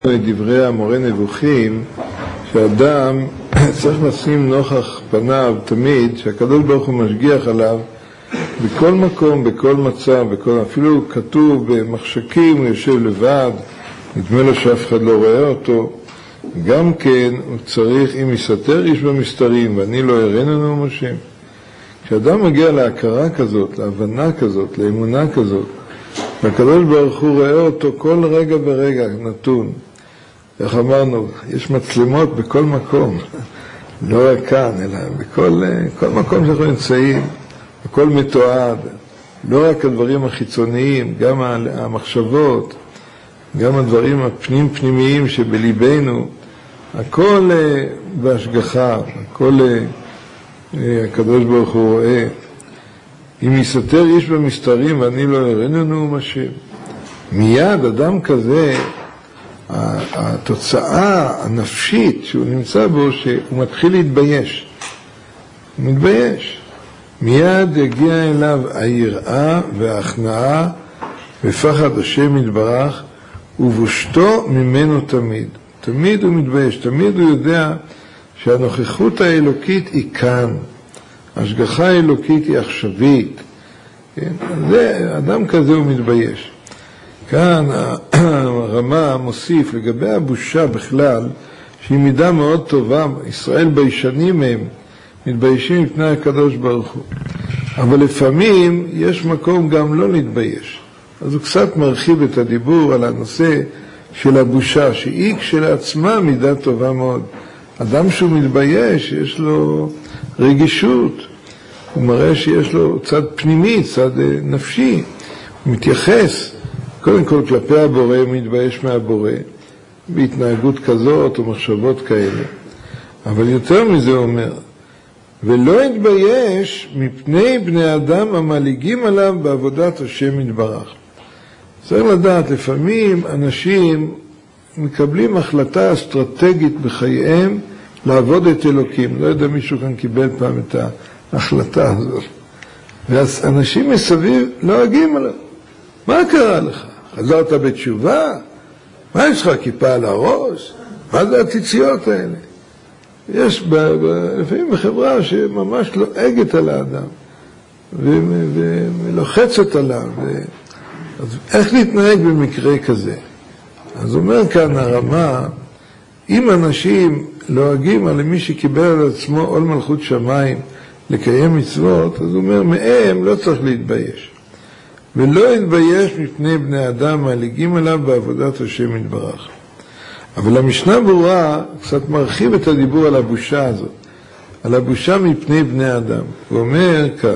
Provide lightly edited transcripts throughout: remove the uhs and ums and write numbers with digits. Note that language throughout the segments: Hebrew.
דברי המורה נבוכים, שאדם צריך לשים נוכח פניו תמיד, שהקדוש ברוך הוא משגיח עליו בכל מקום, בכל מצב, אפילו כתוב במחשכים, הוא יושב לבד, נדמה לו שאף אחד לא רואה אותו. גם כן הוא צריך, אם יסתר איש במסתרים ואני לא אראנו משה. כשאדם מגיע להכרה כזאת, להבנה כזאת, לאמונה כזאת, והקדוש ברוך הוא רואה אותו כל רגע ורגע נתון. איך אמרנו, יש מצלמות בכל מקום, לא רק כאן, אלא בכל מקום שאנחנו נמצאים, הכל מתועד, לא רק הדברים החיצוניים, גם המחשבות, גם הדברים הפנים-פנימיים שבליבנו, הכל בהשגחה, הכל הקדוש ברוך הוא רואה. אם יסתר איש במסתרים ואני לא אראנו משה. מיד אדם כזה, התוצאה הנפשית שהוא נמצא בו, שהוא מתחיל להתבייש. הוא מתבייש. מיד יגיע אליו היראה וההכנעה ופחד השם יתברך, ובושתו ממנו תמיד. תמיד הוא מתבייש, תמיד הוא יודע שהנוכחות האלוקית היא כאן. ההשגחה האלוקית היא עכשווית. כן? אדם כזה הוא מתבייש. כאן הרמה מוסיף לגבי הבושה בכלל, שהיא מידה מאוד טובה, ישראל ביישנים הם, מתביישים מפני הקדוש ברוך הוא. אבל לפעמים יש מקום גם לא להתבייש. אז הוא קצת מרחיב את הדיבור על הנושא של הבושה, שהיא כשלעצמה מידה טובה מאוד. אדם שהוא מתבייש, יש לו רגישות, הוא מראה שיש לו צד פנימי, צד נפשי, הוא מתייחס קודם כל כלפי הבורא, הוא מתבייש מהבורא, בהתנהגות כזאת או מחשבות כאלה. אבל יותר מזה הוא אומר, ולא יתבייש מפני בני אדם המליגים עליו בעבודת השם יתברך. צריך לדעת, לפעמים אנשים מקבלים החלטה אסטרטגית בחייהם לעבוד את אלוקים. לא יודע, מישהו כאן קיבל פעם את ההחלטה הזאת. ואז אנשים מסביב לועגים עליו. מה קרה לך? חזרת בתשובה? מה יש לך, כיפה על הראש? מה זה הציציות האלה? יש לפעמים בחברה שממש לועגת על האדם ולוחצת עליו. אז איך להתנהג במקרה כזה? אז אומר כאן הרמה, אם אנשים לועגים על מי שקיבל על עצמו עול מלכות שמיים לקיים מצוות, אז הוא אומר, מהם לא צריך להתבייש. ולא יתבייש מפני בני אדם מליגים עליו בעבודת השם יתברך. אבל המשנה ברורה קצת מרחיב את הדיבור על הבושה הזאת, על הבושה מפני בני אדם. הוא אומר כך,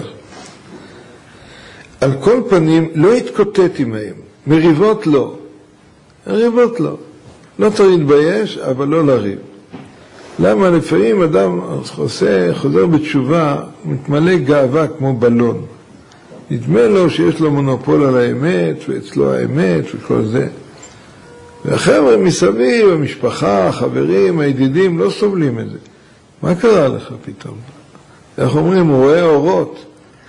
על כל פנים לא יתקוטט עמהם, מריבות לא. מריבות לא. לא צריך להתבייש, אבל לא לריב. למה? לפעמים אדם חוזר בתשובה, מתמלא גאווה כמו בלון. נדמה לו שיש לו מונופול על האמת, ואצלו האמת וכל זה. והחבר'ה מסביב, המשפחה, החברים, הידידים, לא סובלים את זה. מה קרה לך פתאום? איך אומרים, הוא רואה אורות.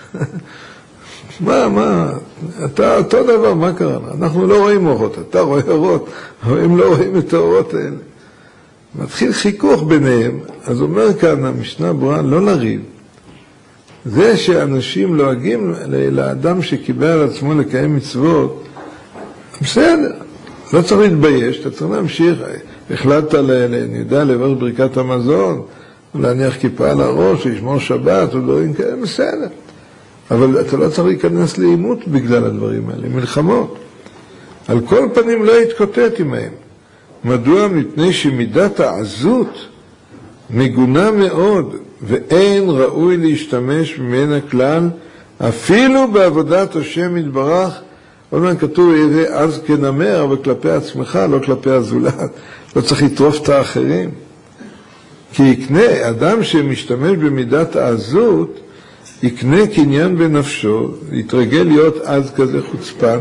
מה? אתה אותו דבר, מה קרה? אנחנו לא רואים אורות, אתה רואה אורות, אבל הם לא רואים את האורות האלה. מתחיל חיכוך ביניהם, אז אומר כאן המשנה ברורה, לא לריב. זה שאנשים לועגים לאדם שקיבל על עצמו לקיים מצוות, בסדר, לא צריך להתבייש, אתה צריך להמשיך. החלטת לברך ברכת המזון, להניח כיפה על הראש, לשמור שבת, או דברים כאלה, בסדר. אבל אתה לא צריך להיכנס לאימות בגלל הדברים האלה, מלחמות. על כל פנים לא יתקוטט עמהם. מדוע? מפני שמידת העזות מגונה מאוד, ואין ראוי להשתמש ממנה כלל, אפילו בעבודת השם יתברך. עוד מעט כתוב, יראה אז כנמר, אבל כלפי עצמך, לא כלפי הזולת. לא צריך לטרוף את האחרים. כי יקנה, אדם שמשתמש במידת העזות, יקנה קניין בנפשו, יתרגל להיות אז כזה חוצפן,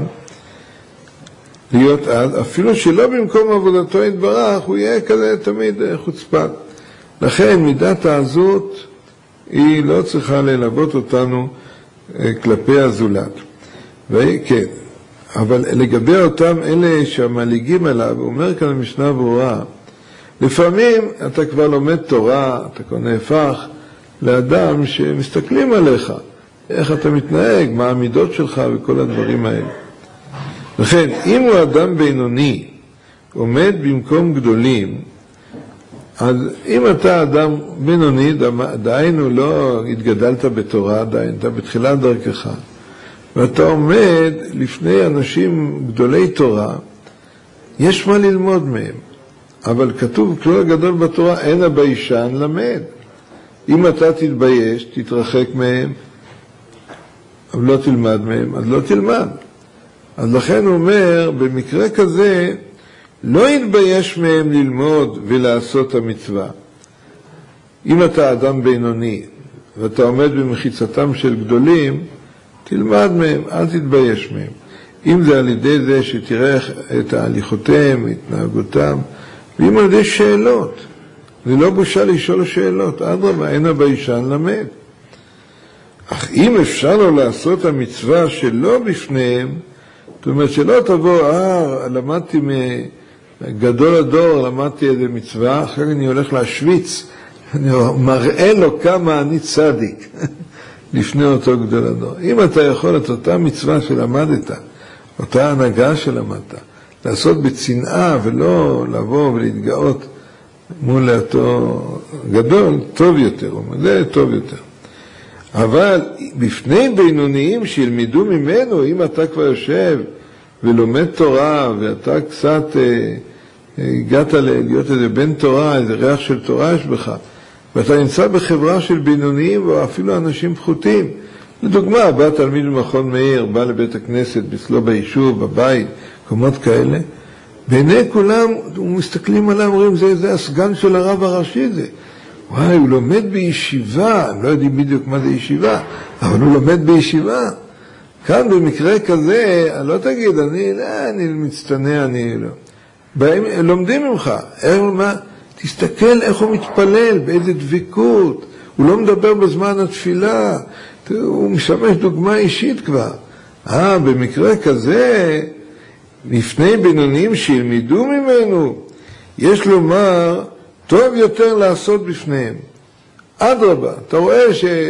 להיות אז, אפילו שלא במקום עבודתו יתברך, הוא יהיה כזה תמיד חוצפן. לכן מידת העזות היא לא צריכה ללוות אותנו כלפי הזולת. וכן, אבל לגבי אותם אלה שהמליגים עליו, הוא אומר כאן במשנה ברורה, לפעמים אתה כבר לומד תורה, אתה כבר נהפך לאדם שמסתכלים עליך, איך אתה מתנהג, מה המידות שלך וכל הדברים האלה. לכן, אם הוא אדם בינוני, עומד במקום גדולים, אז אם אתה אדם בינוני, דהיינו לא התגדלת בתורה עדיין, אתה בתחילת דרכך, ואתה עומד לפני אנשים גדולי תורה, יש מה ללמוד מהם. אבל כתוב כלל גדול בתורה, אין הביישן למד. אם אתה תתבייש, תתרחק מהם, אבל לא תלמד מהם, אז לא תלמד. אז לכן הוא אומר, במקרה כזה, לא יתבייש מהם ללמוד ולעשות המצווה. אם אתה אדם בינוני, ואתה עומד במחיצתם של גדולים, תלמד מהם, אל תתבייש מהם. אם זה על ידי זה שתראה את ההליכותיהם, התנהגותם, ואם על ידי שאלות, זה לא בושה לשאול שאלות, אדרבה, אין הביישן למד. אך אם אפשר לו לעשות המצווה שלא בפניהם, זאת אומרת שלא תבוא, למדתי מגדול הדור, למדתי איזה מצווה, אחר אני הולך להשוויץ, אני מראה לו כמה אני צדיק, לפני אותו גדול הדור. אם אתה יכול את אותה מצווה שלמדת, אותה הנהגה שלמדת, לעשות בצנעה ולא לבוא ולהתגאות מול אותו גדול, טוב יותר, זה טוב יותר. אבל בפני בינוניים שילמדו ממנו, אם אתה כבר יושב ולומד תורה, ואתה קצת הגעת להיות איזה בן תורה, איזה ריח של תורה יש בך, ואתה נמצא בחברה של בינוניים או אפילו אנשים פחותים. לדוגמה, בא תלמיד במכון מאיר, בא לבית הכנסת, בסלו ביישוב, בבית, קומות כאלה, בעיני כולם מסתכלים עליהם, אומרים, זה הסגן של הרב הראשי זה. וואי, הוא לומד בישיבה, הם לא יודעים בדיוק מה זה ישיבה, אבל הוא לומד בישיבה. כאן במקרה כזה, לא תגיד, אני מצטנע, אני לא. באים, לומדים ממך, תסתכל איך הוא מתפלל, באיזה דביקות, הוא לא מדבר בזמן התפילה, הוא משמש דוגמה אישית כבר. במקרה כזה, לפני בינוניים שילמדו ממנו, יש לומר, טוב יותר לעשות בפניהם. אדרבה, אתה רואה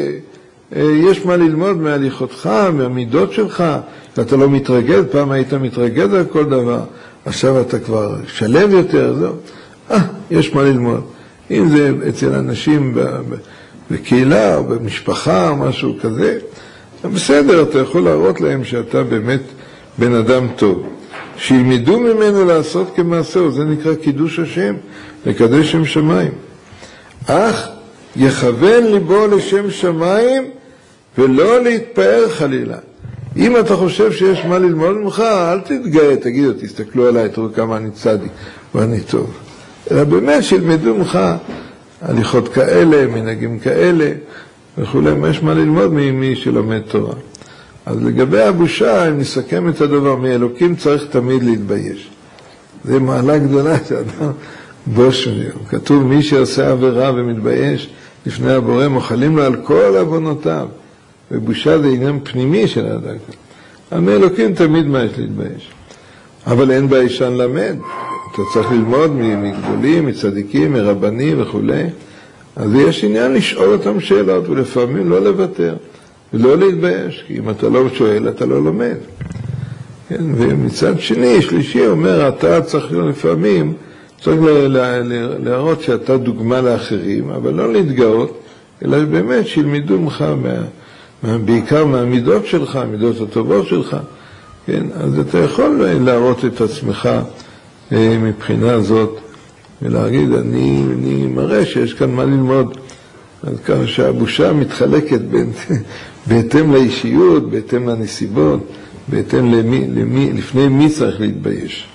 שיש מה ללמוד מהליכותך, מהמידות שלך, שאתה לא מתרגל, פעם היית מתרגל על כל דבר, עכשיו אתה כבר שלם יותר, זהו. יש מה ללמוד. אם זה אצל אנשים בקהילה או במשפחה או משהו כזה, בסדר, אתה יכול להראות להם שאתה באמת בן אדם טוב. שילמדו ממנו לעשות כמעשהו, זה נקרא קידוש השם, לקדש שם שמיים. אך יכוון ליבו לשם שמיים ולא להתפאר חלילה. אם אתה חושב שיש מה ללמוד ממך, אל תתגאה, תגידו, תסתכלו עליי, תראו כמה אני צדיק ואני טוב. אלא באמת שילמדו ממך הליכות כאלה, מנהגים כאלה וכו', יש מה ללמוד ממי שלומד תורה. אז לגבי הבושה, אם נסכם את הדבר, מאלוקים צריך תמיד להתבייש. זה מעלה גדולה שאדם בוש. כתוב, מי שעושה עבירה ומתבייש לפני הבורא, מוחלים לו על כל עוונותיו. ובושה זה עניין פנימי של האדם. מאלוקים תמיד מה יש להתבייש. אבל אין ביישן למד. אתה צריך ללמוד מגדולים, מצדיקים, מרבנים וכו'. אז יש עניין לשאול אותם שאלות, ולפעמים לא לוותר. ולא להתבייש, כי אם אתה לא שואל, אתה לא לומד. כן? ומצד שני, שלישי אומר, אתה צריך לפעמים, צריך להראות שאתה דוגמה לאחרים, אבל לא להתגאות, אלא באמת שילמדו ממך, בעיקר מהמידות שלך, המידות הטובות שלך. כן? אז אתה יכול להראות את עצמך מבחינה זאת, ולהגיד, אני מראה שיש כאן מה ללמוד. אז ככה שהבושה מתחלקת בהתאם לאישיות, בהתאם לנסיבות, בהתאם לפני מי צריך להתבייש.